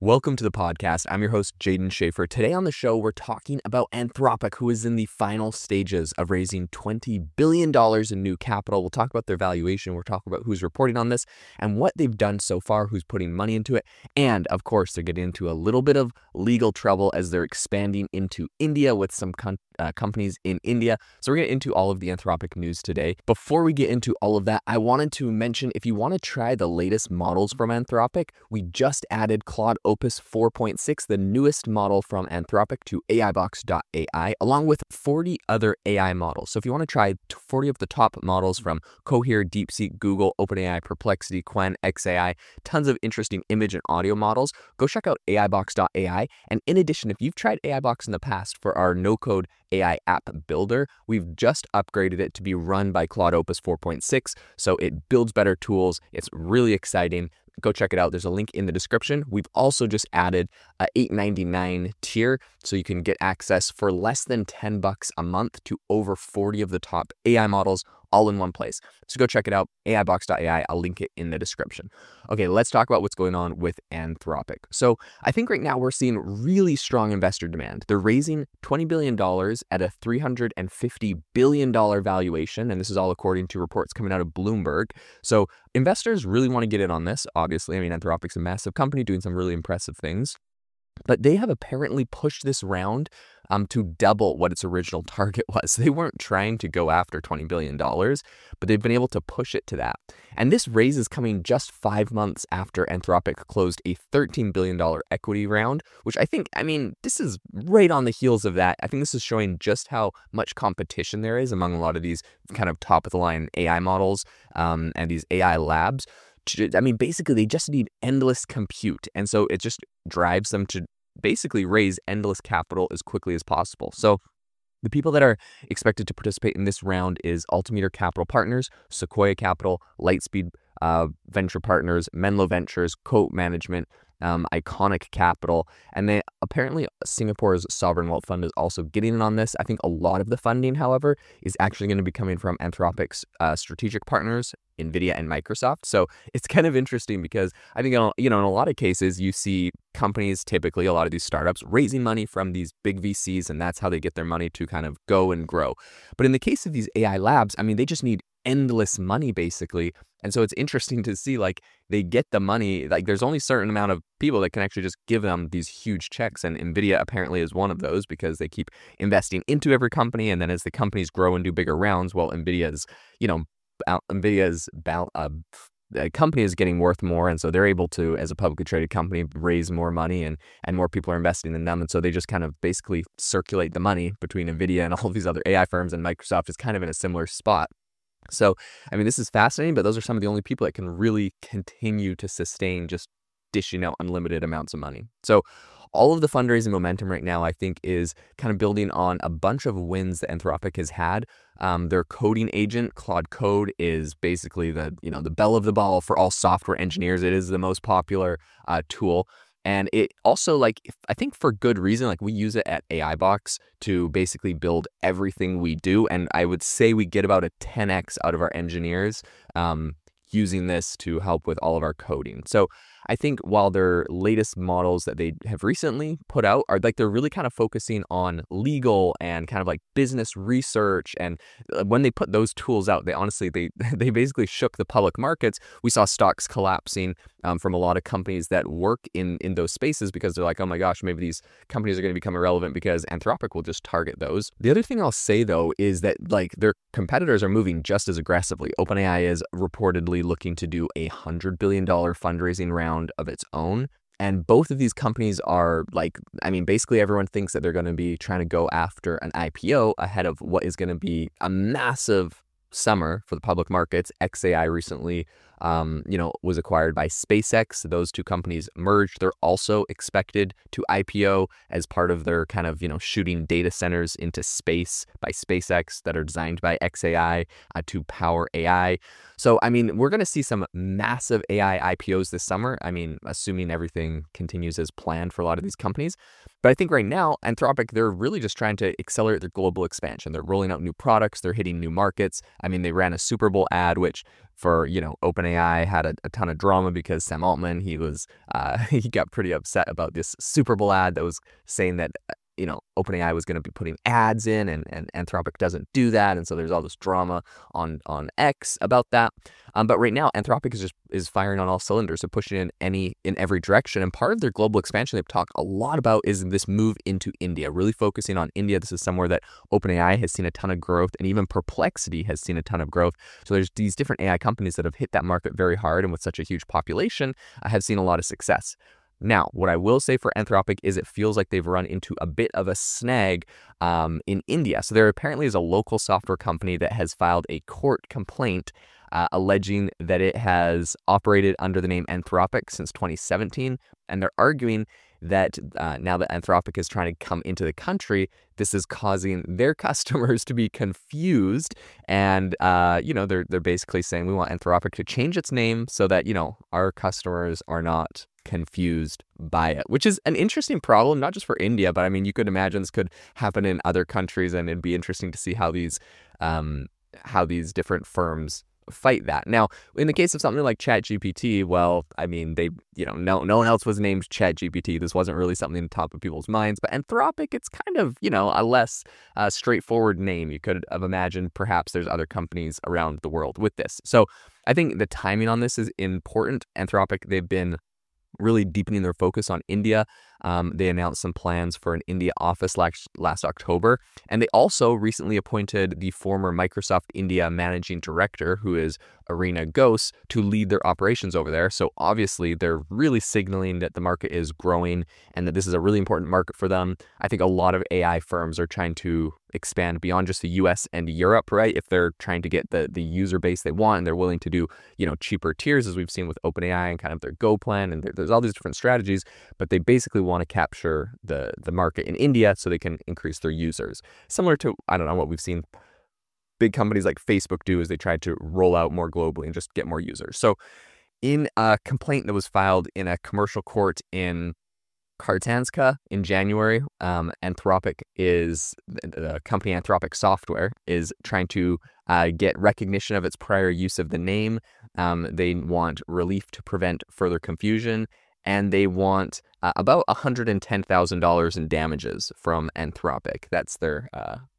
Welcome to the podcast. I'm your host, Jaden Schaefer. Today on the show, we're talking about Anthropic, who is in the final stages of raising $20 billion in new capital. We'll talk about their valuation. We'll talk about who's reporting on this and what they've done so far, who's putting money into it. And of course, they're getting into a little bit of legal trouble as they're expanding into India with some companies in India. So we're going to get into all of the Anthropic news today. Before we get into all of that, I wanted to mention, if you want to try the latest models from Anthropic, we just added Claude Opus 4.6, the newest model from Anthropic, to AIbox.ai, along with 40 other AI models. So if you want to try 40 of the top models from Cohere, DeepSeek, Google, OpenAI, Perplexity, Qwen, xAI, tons of interesting image and audio models, go check out AIbox.ai. And in addition, if you've tried AIbox in the past for our no-code AI app builder, we've just upgraded it to be run by Claude Opus 4.6, so it builds better tools. It's really exciting. Go check it out. There's a link in the description. We've also just added a $8.99 tier, so you can get access for less than $10 a month to over 40 of the top AI models all in one place. So go check it out, AIbox.ai. I'll link it in the description. Okay, let's talk about what's going on with Anthropic. So I think right now we're seeing really strong investor demand. They're raising $20 billion at a $350 billion valuation, and this is all according to reports coming out of Bloomberg. So investors really want to get in on this, obviously. I mean, Anthropic's a massive company doing some really impressive things. But they have apparently pushed this round to double what its original target was. They weren't trying to go after $20 billion, but they've been able to push it to that. And this raise is coming just 5 months after Anthropic closed a $13 billion equity round, which this is right on the heels of that. I think this is showing just how much competition there is among a lot of these kind of top-of-the-line AI models and these AI labs. Basically, they just need endless compute. And so it just drives them to basically raise endless capital as quickly as possible. So the people that are expected to participate in this round is Altimeter Capital Partners, Sequoia Capital, Lightspeed Venture Partners, Menlo Ventures, Coat Management, Iconic Capital, and then apparently Singapore's Sovereign Wealth Fund is also getting in on this. I think a lot of the funding, however, is actually going to be coming from Anthropic's strategic partners, NVIDIA and Microsoft. So it's kind of interesting because I think, in a lot of cases, you see companies, typically a lot of these startups, raising money from these big VCs, and that's how they get their money to kind of go and grow. But in the case of these AI labs, they just need endless money, basically. And so it's interesting to see, they get the money, there's only a certain amount of people that can actually just give them these huge checks. And NVIDIA apparently is one of those because they keep investing into every company. And then as the companies grow and do bigger rounds, well, NVIDIA's company is getting worth more. And so they're able to, as a publicly traded company, raise more money and more people are investing in them. And so they just kind of basically circulate the money between NVIDIA and all these other AI firms, and Microsoft is kind of in a similar spot. So, this is fascinating, but those are some of the only people that can really continue to sustain just dishing out unlimited amounts of money. So all of the fundraising momentum right now, I think, is kind of building on a bunch of wins that Anthropic has had. Their coding agent, Claude Code, is basically the belle of the ball for all software engineers. It is the most popular tool. And it also, I think for good reason, we use it at AIbox to basically build everything we do. And I would say we get about a 10x out of our engineers using this to help with all of our coding. So I think while their latest models that they have recently put out are they're really kind of focusing on legal and kind of business research. And when they put those tools out, they basically shook the public markets. We saw stocks collapsing from a lot of companies that work in those spaces because they're like, oh my gosh, maybe these companies are going to become irrelevant because Anthropic will just target those. The other thing I'll say, though, is that their competitors are moving just as aggressively. OpenAI is reportedly looking to do a $100 billion fundraising round of its own. And both of these companies are basically everyone thinks that they're going to be trying to go after an IPO ahead of what is going to be a massive summer for the public markets. xAI recently was acquired by SpaceX. Those two companies merged. They're also expected to IPO as part of their kind of, shooting data centers into space by SpaceX that are designed by xAI to power AI. So, we're going to see some massive AI IPOs this summer. Assuming everything continues as planned for a lot of these companies. But I think right now, Anthropic, they're really just trying to accelerate their global expansion. They're rolling out new products. They're hitting new markets. They ran a Super Bowl ad, which for, OpenAI had a ton of drama because Sam Altman, he got pretty upset about this Super Bowl ad that was saying that, OpenAI was going to be putting ads in, and Anthropic doesn't do that. And so there's all this drama on X about that. But right now, Anthropic is firing on all cylinders, so pushing in every direction. And part of their global expansion they've talked a lot about is this move into India, really focusing on India. This is somewhere that OpenAI has seen a ton of growth, and even Perplexity has seen a ton of growth. So there's these different AI companies that have hit that market very hard, and with such a huge population, have seen a lot of success. Now, what I will say for Anthropic is it feels like they've run into a bit of a snag in India. So there apparently is a local software company that has filed a court complaint alleging that it has operated under the name Anthropic since 2017. And they're arguing that now that Anthropic is trying to come into the country, this is causing their customers to be confused. And, they're basically saying we want Anthropic to change its name so that, our customers are not confused by it, which is an interesting problem, not just for India, but I mean, you could imagine this could happen in other countries, and it'd be interesting to see how these different firms fight that. Now, in the case of something like ChatGPT, well, I mean, no one else was named ChatGPT. This wasn't really something on top of people's minds. But Anthropic, it's kind of, a less straightforward name. You could have imagined perhaps there's other companies around the world with this. So I think the timing on this is important. Anthropic, they've been really deepening their focus on India. They announced some plans for an India office last October. And they also recently appointed the former Microsoft India managing director, who is Arina Ghosh, to lead their operations over there. So obviously, they're really signaling that the market is growing and that this is a really important market for them. I think a lot of AI firms are trying to expand beyond just the US and Europe, right? If they're trying to get the user base they want, and they're willing to do, cheaper tiers, as we've seen with OpenAI and kind of their Go plan, and there's all these different strategies, but they basically want to capture the market in India so they can increase their users. Similar to, I don't know, what we've seen big companies like Facebook do as they try to roll out more globally and just get more users. So in a complaint that was filed in a commercial court in Kartanska in January, Anthropic the company Anthropic Software is trying to get recognition of its prior use of the name. They want relief to prevent further confusion, and they want about $110,000 in damages from Anthropic. That's their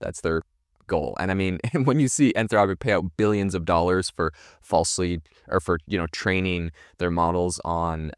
goal. And I mean, when you see Anthropic pay out billions of dollars for training their models on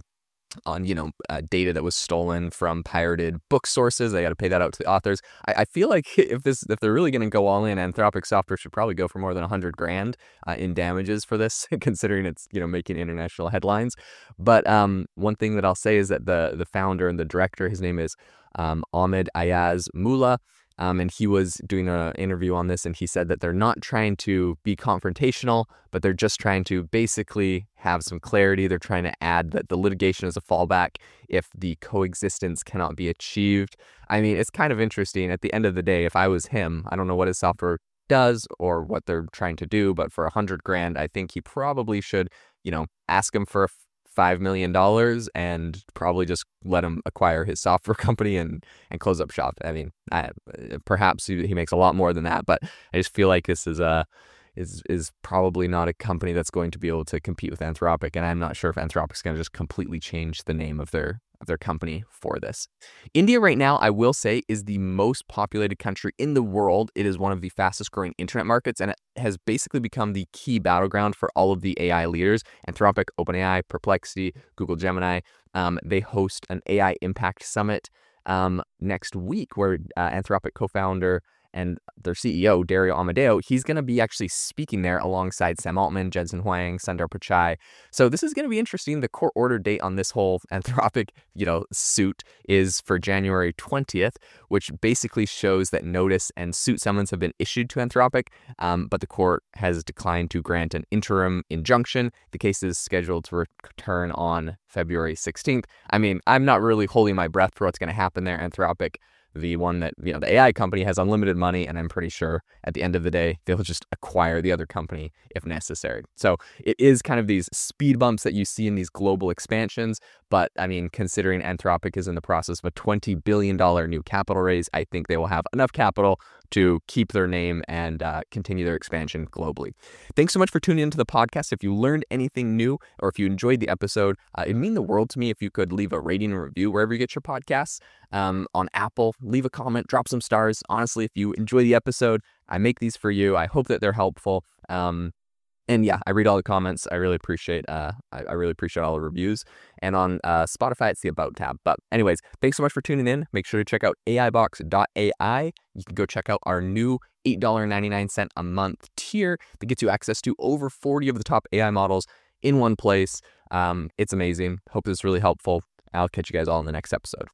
data that was stolen from pirated book sources, they got to pay that out to the authors. I feel like if they're really going to go all in, Anthropic Software should probably go for more than $100,000 in damages for this, considering it's making international headlines. But one thing that I'll say is that the founder and the director, his name is Ahmed Ayaz Mullah. And he was doing an interview on this, and he said that they're not trying to be confrontational, but they're just trying to basically have some clarity. They're trying to add that the litigation is a fallback if the coexistence cannot be achieved. I mean, it's kind of interesting. At the end of the day, if I was him, I don't know what his software does or what they're trying to do, but for $100,000, I think he probably should, ask him for $5 million and probably just let him acquire his software company and close up shop. I mean, perhaps he makes a lot more than that, but I just feel like this is probably not a company that's going to be able to compete with Anthropic, and I'm not sure if Anthropic's going to just completely change the name of their company for this. India right now, I will say, is the most populated country in the world. It is one of the fastest growing internet markets, and it has basically become the key battleground for all of the AI leaders. Anthropic, OpenAI, Perplexity, Google Gemini. They host an AI Impact Summit next week where Anthropic co-founder and their CEO, Dario Amodeo, he's going to be actually speaking there alongside Sam Altman, Jensen Huang, Sundar Pichai. So this is going to be interesting. The court order date on this whole Anthropic, suit is for January 20th, which basically shows that notice and suit summons have been issued to Anthropic, but the court has declined to grant an interim injunction. The case is scheduled to return on February 16th. I mean, I'm not really holding my breath for what's going to happen there. Anthropic, the one that, the AI company, has unlimited money, and I'm pretty sure at the end of the day, they'll just acquire the other company if necessary. So it is kind of these speed bumps that you see in these global expansions. But I mean, considering Anthropic is in the process of a $20 billion new capital raise, I think they will have enough capital to keep their name and continue their expansion globally. Thanks so much for tuning into the podcast. If you learned anything new or if you enjoyed the episode, it'd mean the world to me if you could leave a rating and review wherever you get your podcasts. On Apple, leave a comment, drop some stars. Honestly, if you enjoy the episode, I make these for you. I hope that they're helpful. And yeah, I read all the comments. I really appreciate I really appreciate all the reviews. And on Spotify, it's the About tab. But anyways, thanks so much for tuning in. Make sure to check out AIbox.ai. You can go check out our new $8.99 a month tier that gets you access to over 40 of the top AI models in one place. It's amazing. Hope this is really helpful. I'll catch you guys all in the next episode.